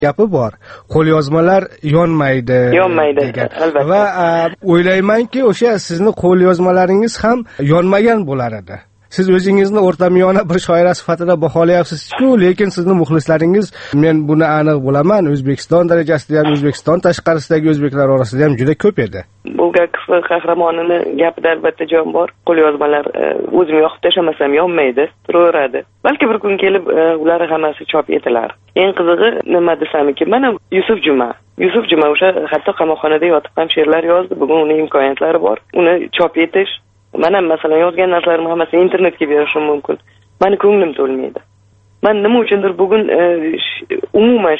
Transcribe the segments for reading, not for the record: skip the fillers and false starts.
gapi bor. Qo'lyozmalar yonmaydi degan. Albatta. Va o'ylaymanki, o'sha sizni qo'lyozmalaringiz ham yonmagan bo'lar edi. Siz o'zingizni o'rtamiyona bir shoira sifatida baholayapsiz-ku, lekin sizni muxlislaringiz, men buni aniq bilaman, O'zbekiston darajasida ham, O'zbekiston tashqarisidagi o'zbeklar orasida ham juda ko'p edi. Bu qahramonini gapida albatta jon bor. Qo'lyozmalar o'zim yoqib tashlamasam yonmaydi, turaveradi. Balki bir kun kelib ular hammasi chop etilar. Eng qizig'i nima desamki, mana Yusuf Juma o'sha hatto qamoqxonada yotib ham she'rlar yozdi. Bugun uning imkoniyatlari bor. Uni chop etish, mana masalan yozgan narsalarim hammasini internetga berishim mumkin. Meni ko'nglim to'lmaydi. Men nima uchundir bugun umuman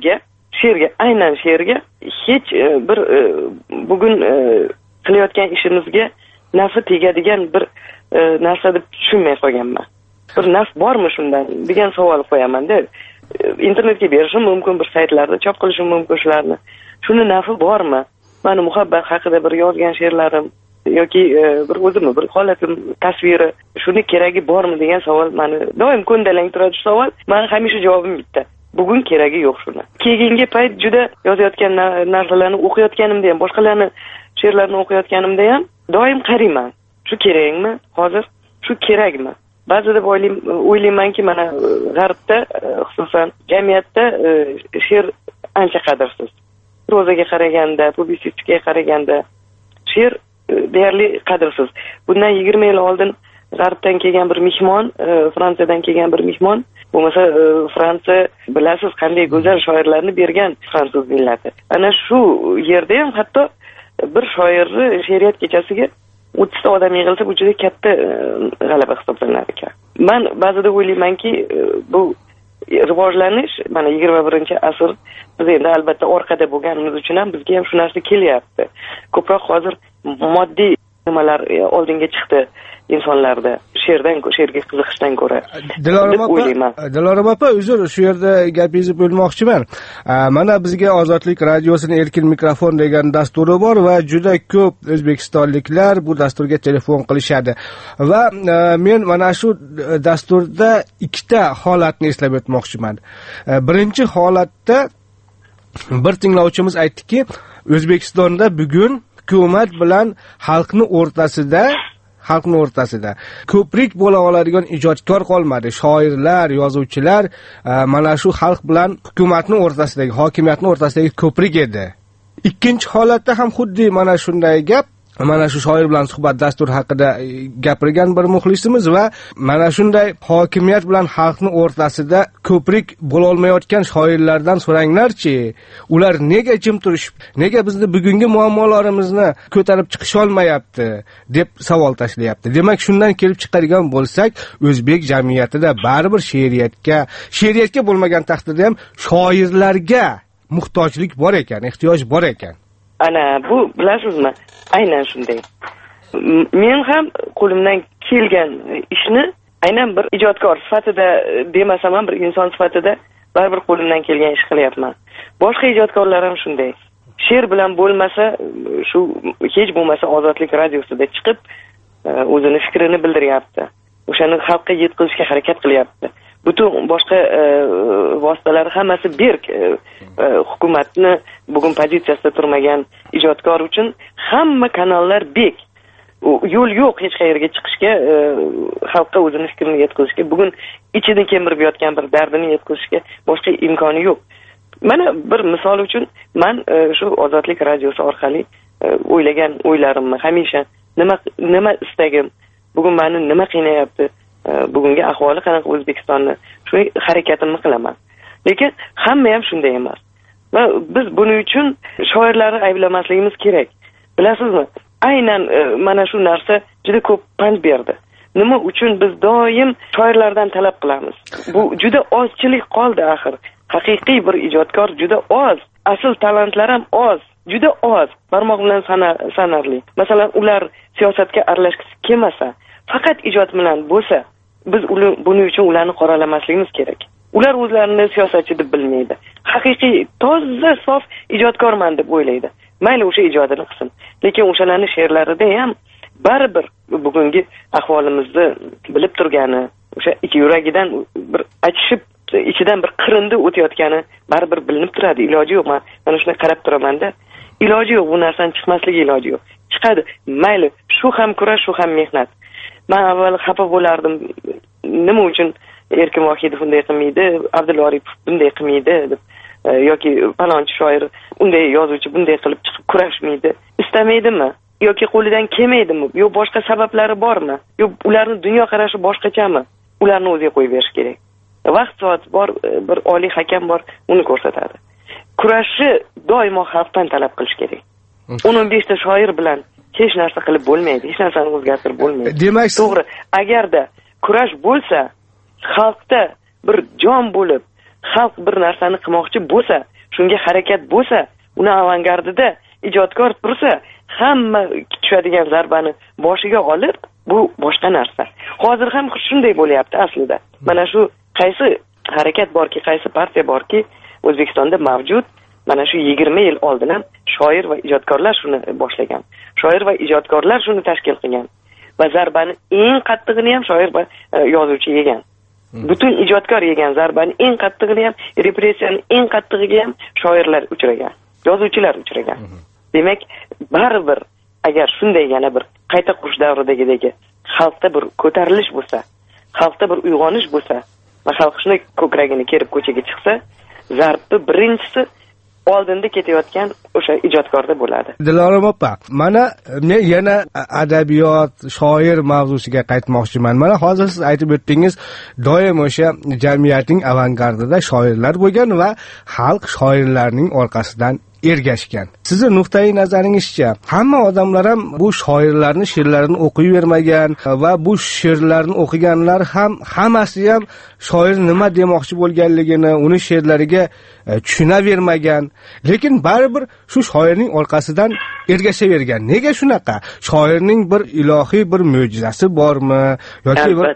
aynan she'rga hech bir bugun qilayotgan ishimizga nafi tegadigan bir narsa deb tushunmay qolganman. Bir naf bormi shundan degan savol qo'yaman-da. Internetga berishim mumkin, bir saytlarda chop qilishim mumkin shularni. Shuni nafi bormi? Meni muhabbat haqida bir yozgan she'rlarim yoki bir o'zimni bir holatim, tasviri, shuni keragi bormi degan savol meni doim ko'ndalang turadi. Shu savol meni hamisha javobim bitta. Bugun keragi yo'q shuni. Keyingi payt juda yozayotgan narsalarni o'qiyotganimda ham, boshqalarning she'rlarini o'qiyotganimda ham doim qarayman. Shu kerakmi? Hozir shu kerakmi? Ba'zida o'ylaymanki, mana g'arbda, xususan jamiyatda she'r ancha qadrsiz. Prozaga qaraganda, publisistikaga qaraganda she'r deyarli qadrsiz. Bundan 20 yil oldin g'arbdan kelgan bir mehmon, Fransiyadan kelgan bir mehmon, bo'lmasa Fransiya bilasiz qanday go'zal shoirlarni bergan fransuz millati. Ana shu yerda ham hatto bir shoirni she'riyat kechasiga 30 ta odam yig'ilsa, bu juda katta g'alaba hisoblanar ekan. Men ba'zida o'ylaymanki, bu rivojlanish, mana 21-asr, biz endi albatta orqada bo'lganimiz uchun ham bizga ham shu narsa kelyapti. Ko'proq hozir moddiy nimalar oldinga chiqdi insonlarda, she'rga qiziqishdan ko'ra. Dilorom opa, uzr, shu yerda gapingizni bo'lmoqchiman. Mana bizga Ozodlik radiosining erkin mikrofon degan dasturi bor va juda ko'p o'zbekistonliklar bu dasturga telefon qilishadi. Va men mana shu dasturda ikkita holatni eslab o'tmoqchiman. Birinchi holatda bir tinglovchimiz aytdiki, O'zbekistonda bugun hukumat bilan xalqni o'rtasida ko'prik bo'la oladigan ijodkor qolmadi. Shoirlar, yozuvchilar mana shu xalq bilan hukumatning o'rtasidagi, hokimiyatning o'rtasidagi ko'prik edi. Ikkinchi holatda ham xuddi mana shunday gap. Mana shu shoir bilan suhbat dasturi haqida gapirgan bir muxlisimiz va mana shunday hokimiyat bilan xalqning o'rtasida ko'prik bo'la olmayotgan shoirlardan so'ranglarchi, ular nega jim turishib, nega bizni bugungi muammolarimizni ko'tarib chiqisha olmayapti deb savol tashlayapti. Demak, shundan kelib chiqadigan bo'lsak, o'zbek jamiyatida baribir she'riyatga bo'lmagan taqdirda ham shoirlarga muhtojlik bor ekan, ehtiyoj bor ekan. Ana bu bilasizmi? Aynan shunday. Men ham qo'limdan kelgan ishni aynan bir ijodkor sifatida demasam ham bir inson sifatida baribir qo'limdan kelgan ish qilyapman. Boshqa ijodkorlar ham shunday. She'r bilan bo'lmasa, shu hech bo'lmasa Ozodlik radiosida chiqib o'zini fikrini bildiryapti. O'shani xalqqa yetkazishga harakat qilyapti. Butun boshqa vositalar hammasi berk. Hukumatni bugun pozitsiyasida turmagan ijodkor uchun hamma kanallar bek. Yo'l yo'q hech qayerga chiqishga, xalqqa o'zini fikrini yetkazishga, bugun ichini kemirib yotgan bir dardini yetkazishga boshqa imkoni yo'q. Mana bir misol uchun men shu Ozodlik radiosi orqali o'ylagan o'ylarimni hamisha nima istagim, bugun meni nima qiynayapti, bugungi ahvoli qanaqa O'zbekistonni, shu harakatimni qilaman. Lekin hamma ham shunday emas. Va biz buning uchun shoirlarni ayblamasligimiz kerak. Bilasizmi? Aynan mana shu narsa juda ko'p pand berdi. Nima uchun biz doim shoirlardan talab qilamiz? Bu juda ozchilik qoldi axir. Haqiqiy bir ijodkor juda oz, asl talantlar ham oz, juda oz, barmoq bilan sanarli. Masalan, ular siyosatga aralashgisi kelmasa, faqat ijod bilan bo'lsa, biz buning uchun ularni qoralamasligimiz kerak. Ular o'zlarini siyosatchi deb bilmaydi. Haqiqiy, toza, sof ijodkorman deb o'ylaydi. Mayli o'sha ijodini qilsin. Lekin o'shalarning she'rlarida ham baribir bugungi ahvolimizni bilib turgani, o'sha ikki yuragidan bir achishib ichidan bir qirindi o'tayotgani baribir bilinib turadi. Iloji yo'q. Mana shuni qarab turamanda, iloji yo'q, bu narsadan chiqmasligi iloji yo'q. Chiqadi. Mayli, shu ham kurash, shu ham mehnat. Men avval xafa bo'lardim. Nima uchun Erkin Vohidov bunday qilmaydi, Abdulla Oripov bunday qilmaydi deb, yoki falonchi shoir unday yozuvchi bunday qilib chiqib kurashmaydi. Istamaydimi? Yoki qo'lidan kelmaydimi? Yo boshqa sabablari bormi? Yo ularning dunyo qarashi boshqachami? Ularni o'ziga qo'yib berish kerak. Vaqt soat bor, bir oliy hakam bor, uni ko'rsatadi. Kurashni doimo xalqdan talab qilish kerak. 15 ta shoir bilan hech narsa qilib bo'lmaydi, hech narsani o'zgartirib bo'lmaydi. Demak, to'g'ri, agarda kurash bo'lsa, xalqda bir jon bo'lib, xalq bir narsani qilmoqchi bo'lsa, shunga harakat bo'lsa, uni avangardida ijodkor tursa, hamma tushadigan zarbani boshiga olib, bu boshqa narsa. Hozir ham shunday bo'lyapti aslida. Mana shu qaysi harakat borki, qaysi partiya borki, O'zbekistonda mavjud, mana shu 20 yil oldin ham shoir va ijodkorlar shuni boshlagan. Shoir va ijodkorlar shuni tashkil qilgan. Va zarbani eng qattig'ini ham shoir va yozuvchi yegan. Butun ijodkor yegan zarbani eng qattig'ini ham, repressiyaning eng qattig'iga ham shoirlar uchragan, yozuvchilar uchragan. Demak, baribir agar shunday yana bir qayta qurish davridagidagi xalqda bir ko'tarilish bo'lsa, xalqda bir uyg'onish bo'lsa va xalq shuni ko'kragini kerib ko'chaga chiqsa, zarbni birinchisi oldinda ketayotgan o'sha ijodkorda bo'ladi. Dilorom opa, mana men yana adabiyot, shoir mavzusiga qaytmoqchiman. Mana hozir siz aytib o'tdingiz, doim o'sha jamiyatning avangardida shoirlar bo'lgan va xalq shoirlarning orqasidan ergashgan. Sizning nuqtai nazaringizcha, hamma odamlar ham bu shoirlarning she'rlarini o'qiyvermagan va bu she'rlarni o'qiganlar ham hammasi ham shoir nima demoqchi bo'lganligini, uni she'rlariga tushunavermagan, lekin baribir shu shoirning orqasidan ergashavergan. Nega shunaqa? Shoirning bir ilohiy bir mo'jizasi bormi yoki bir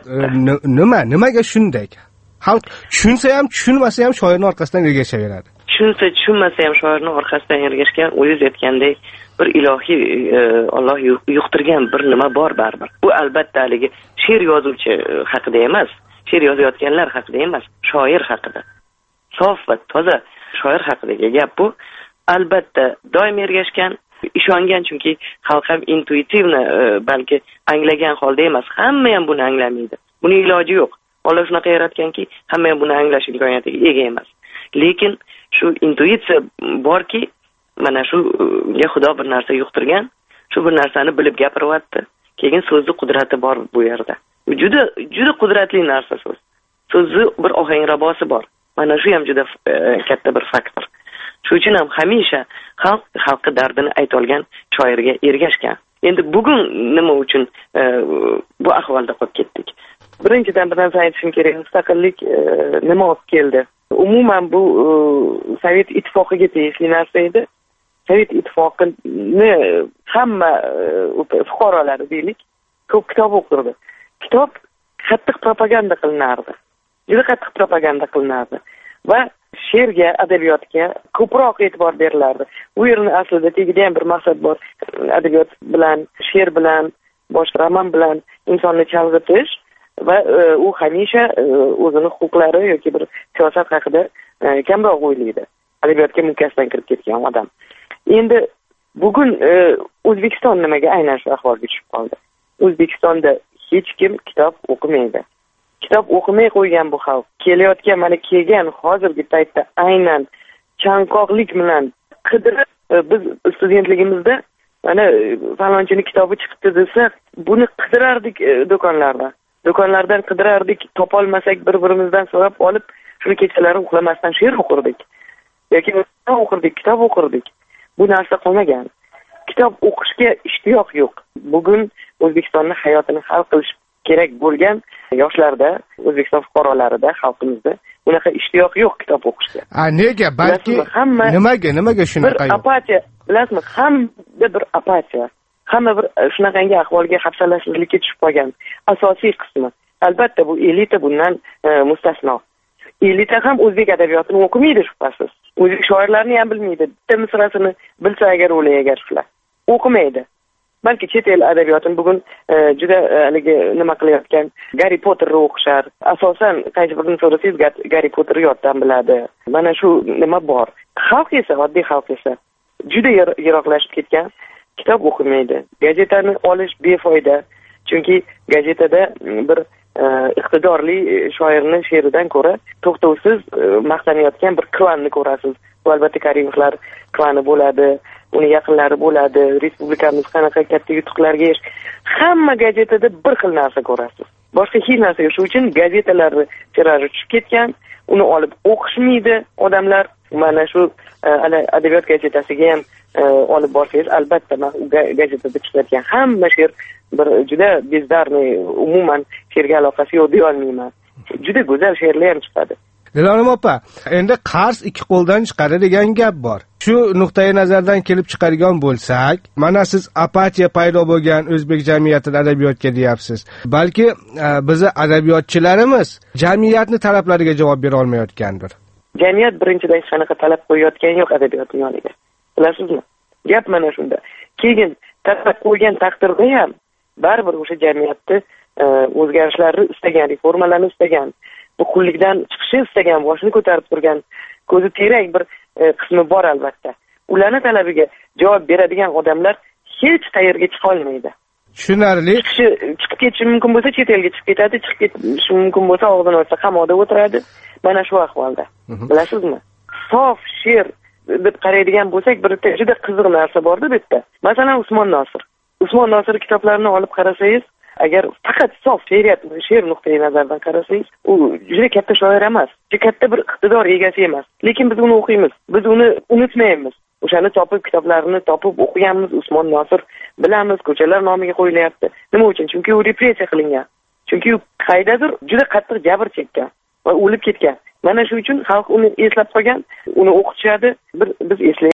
nimaga shunday? Xalq tushunsa ham, tushunmasa ham shoirning orqasidan ergashaveradi. Tushunsa, tushunmasa ham shoirning orqasidan ergashgan, o'zingiz aytgandek, bir ilohiy Alloh yuqtirgan bir nima bor baribir. Bu albatta haligi she'r yozuvchi haqida emas, she'r yozayotganlar haqida emas, shoir haqida. Sof va toza shoir haqidagi gap bu. Albatta doim ergashgan, ishongan, chunki xalq ham intuitivni balki anglagan holda emas, hamma ham buni anglamaydi. Buni iloji yo'q. Alloh shunaqa yaratganki, hamma ham buni anglash imkoniyatiga ega emas. Lekin shu intuitsiya borki, mana shunga Xudo bir narsa yuqtirgan, shu bir narsani bilib gapiryapti. Keyin so'zning qudrati bor bu yerda. Juda qudratli narsa so'z. So'zning bir ohangrabosi bor. Mana shu ham juda katta bir faktor. Shuning uchun ham hamisha xalqqa dardini ayta olgan shoirga ergashgan. Endi bugun nima uchun bu ahvolda qolib ketdik? Birinchidan bir narsa aytishim kerak, mustaqillik nima olib keldi? Umuman bu Sovet ittifoqiga tegishli narsa edi. Sovet ittifoqini hamma fuqarolari deylik, ko'p kitob o'qirdi. Kitob qattiq propaganda qilinardi. Juda qattiq propaganda qilinardi va she'rga, adabiyotga ko'proq e'tibor berilardi. U yerning aslida tegida ham bir maqsad bor. Adabiyot bilan, she'r bilan, boshqa roman bilan insonni chalg'itish va u hamisha o'zining huquqlari yoki bir siyosat haqida kamroq o'ylaydi. Adabiyotga mukkasidan kirib ketgan odam. Endi bugun O'zbekiston nimaga aynan shu ahvolga tushib qoldi? O'zbekistonda hech kim kitob o'qimaydi. Kitob o'qimay qo'ygan bu xalq kelayotgan, mana kelgan hozirgi paytda aynan chanqoqlik bilan qidirib, biz studentligimizda mana falonchining kitobi chiqibdi desa, buni qidirardik do'konlardan qidirardik, topolmasak bir-birimizdan so'rab olib, shuni kechalari uxlamasdan she'r o'qirdik yoki kitob o'qirdik. Bu narsa qolmagan. Kitob o'qishga ishtiyoq yo'q. Bugun O'zbekistonning hayotini hal qilish kerak bo'lgan yoshlarda, O'zbekiston fuqarolarida, xalqimizda unaqa ishtiyoq yo'q kitob o'qishga. Nega? Balki nimaga shunaqa yo'q? Apatiya, bilasizmi? Hamma bir apatiya. Hamma bir shunaqangi ahvolga hafsalasizlikka tushib qolgan. Asosiy qismi. Albatta bu elita bundan mustasno. Elita ham o'zbek adabiyotini o'qimaydi shubhasiz. O'zbek shoirlarini ham bilmaydi. Bitta misrasini bilsa agar o'layagar shular. O'qimaydi. balki chet el adabiyotini bugun juda haligi nima qilayotgan Garri Potterni o'qishar. Asosan qaysi birini so'rasangiz Garri Potterni yoddan biladi. Mana shu nima bor. Xalq esa, oddiy xalq esa juda yiroqlashib ketgan, kitob o'qimaydi. Gazetani olish befoyda. Chunki gazetada bir iqtidorli shoirni she'ridan ko'ra to'xtovsiz maqtanayotgan bir klanni ko'rasiz. Bu albatta Karimovlar klani bo'ladi, uni yaqinlari bo'ladi, respublikamiz qanaqa katta yutuqlarga hamma gazetada bir xil narsa ko'rasiz. Boshqa hech narsa yo'q. Shuning uchun gazetalarni tiraji tushib ketgan, uni olib o'qishmaydi odamlar. Mana shu adabiyot gazetasiga ham olib borsangiz, albatta gazetada chiqayotgan hamma she'r bir juda bezdarniy, umuman she'rga aloqasi yo'q deya olmayman. Juda go'zal she'rlar ham chiqadi. Dilorom opa, endi qars ikki qo'ldan chiqadi degan gap bor. Shu nuqtai nazardan kelib chiqadigan bo'lsak, mana siz apatiya paydo bo'lgan o'zbek jamiyatida adabiyotga deyapsiz. Balki bizni adabiyotchilarimiz jamiyatni talablariga javob bera olmayotgandir. Jamiyat birinchidan hech qanaqa talab qo'yayotgani yo'q adabiyotning yoniga. Bilasizmi? Gap mana shunda. Keyin talab qo'ygan taqdirda ham baribir o'sha jamiyatni o'zgarishlarni istagan, reformalarni istagan, bu qullikdan chiqishni istagan, boshini ko'tarib turgan, ko'zi terak bir qismi bor albatta. Ularning talabiga javob beradigan odamlar hech qayerga chiqa olmaydi. Tushunarli. Chiqib ketishi mumkin bo'lsa, chet elga chiqib ketadi, chiqib ketishi mumkin bo'lsa, og'zini ochsa qamoqda o'tiradi. Mana shu ahvolda. Bilasizmi? Sof she'r deb qaraydigan bo'lsak, bir juda qiziq narsa bor-da bu yerda. Masalan, Usmon Nosir kitoblarini olib qarasangiz, agar faqat sof she'r nuqtai nazaridan qarasangiz, u juda katta shoir emas, juda katta bir iqtidor egasi emas. Lekin biz uni o'qiymiz, biz uni unutmaymiz. O'shani topib, kitoblarini topib o'qiganmiz. Usmon Nosir bilamiz, ko'chalar nomiga qo'yilyapti. Nima uchun? Chunki u repressiya qilingan. Chunki u qaydadir juda qattiq jabr chekkan va o'lib ketgan. Mana shu uchun xalq uni eslab qolgan, uni o'qitishadi. Biz eslaymiz.